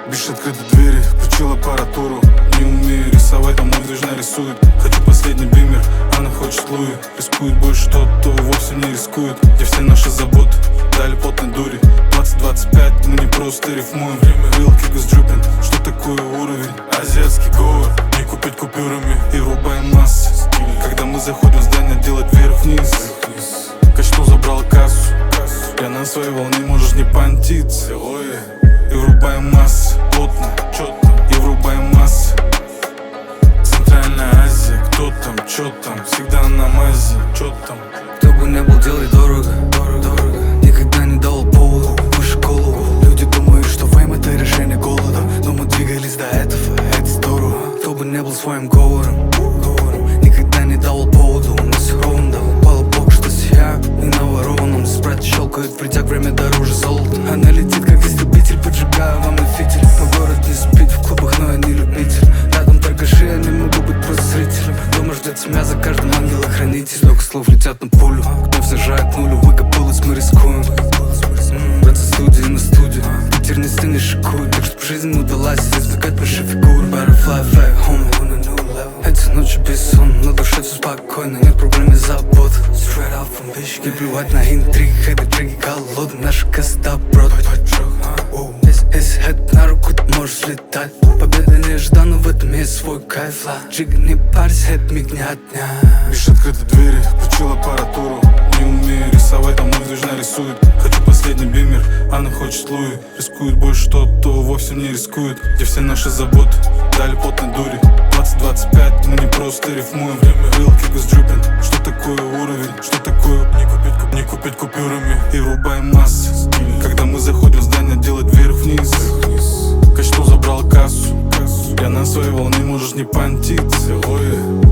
Бишь открыты двери, включил аппаратуру. Не умею рисовать, а мой движ нарисует. Хочу последний бимер, она хочет Луи. Рискует больше тот, кто вовсе не рискует. Где все наши заботы дали потной дури. 20-25, мы не просто рифмуем. Вилки госджупин, что такое уровень? Азиатский говор, не купить купюрами. И рубаем массы, когда мы заходим в здание, делать вверх-вниз. Качну, забрал кассу, я на своей волне, можешь не понтиться. И врубаем массы, плотно, четко, и врубаем массы. Центральная Азия, кто там, чё там, всегда на мазе, чё там. Кто бы не был, делай дорого, дорого. Никогда не давал повода, выше голову. Люди думают, что фейм это решение голода, но мы двигались до этого, это здорово. Кто бы не был своим говором, никогда не давал повода, у нас ровно. Пала бог, что я не наворованным. Спрайт щелкает, придя время дороже золота. Она летит, как истребитель, поджигаю вам на фитиль. Но город не спит, в клубах, но я не любитель. Рядом торгаши, я не могу быть просто зрителем. Дома ждет семья, за каждым ангел-охранитель. Много слов летят на пулю, гнев сажает нулю. Выкопалась, мы рискуем. Браться студии на студию, Питер не стены шикует. Так что жизнь удалась извлекать большие фигуры. Butterfly fly home, on a new level. Эти ночи без сон, на душе все спокойно. Нет проблем и забот. Straight out from bitch. Не плевать на интриг, это треки голодны. Наша коста брод. Если это на руку, ты можешь летать. Победа нежданна, в этом есть свой кайф. Джига, не парься, это миг не отнять. Бишь открыты двери, включил аппаратуру. Не умею рисовать, а мой движ нарисует. Хочу последний бимер, она хочет Луи. Рискует больше тот, кто вовсе не рискует. Где все наши заботы дали потной дури. 20-25, мы не просто рифмуем. Вилки госджупин, что такое уровень? Что такое не купить купюрами? И рубаем массы, когда мы заходим в здание, делать вверх-вниз. Качну, забрал кассу, я на своей волне, можешь не понтиться.